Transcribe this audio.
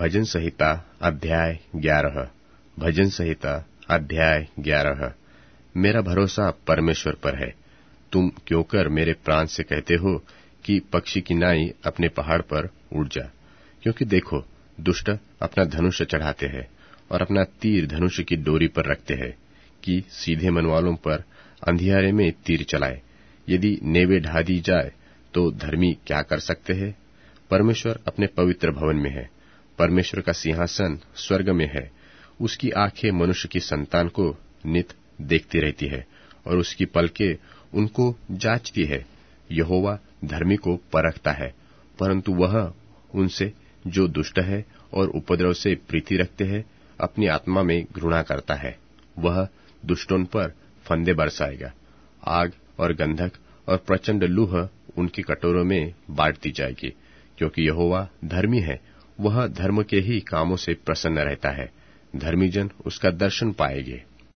भजन संहिता अध्याय 11। भजन संहिता अध्याय 11। मेरा भरोसा परमेश्वर पर है। तुम क्यों कर मेरे प्राण से कहते हो कि पक्षी की नाई अपने पहाड़ पर उड़ जा। क्योंकि देखो, दुष्ट अपना धनुष चढ़ाते हैं और अपना तीर धनुष की डोरी पर रखते हैं कि सीधे मन वालों पर अंधियारे में तीर चलाए। यदि नेवे ढा दी जाए तो धर्मी क्या कर सकते हैं। परमेश्वर अपने पवित्र भवन में है। परमेश्वर का सिंहासन स्वर्ग में है। उसकी आंखें मनुष्य की संतान को नित देखती रहती है और उसकी पलकें उनको जांचती है। यहोवा धर्मी को परखता है, परंतु वह उनसे जो दुष्ट है और उपद्रव से प्रीति रखते हैं अपनी आत्मा में घृणा करता है। वह दुष्टों पर फंदे बरसाएगा। आग और गंधक और प्रचंड लूह उनकी कटोरों में बांट दी जाएगी। क्योंकि यहोवा धर्मी है, वह धर्म के ही कामों से प्रसन्न रहता है। धर्मी जन उसका दर्शन पाएंगे।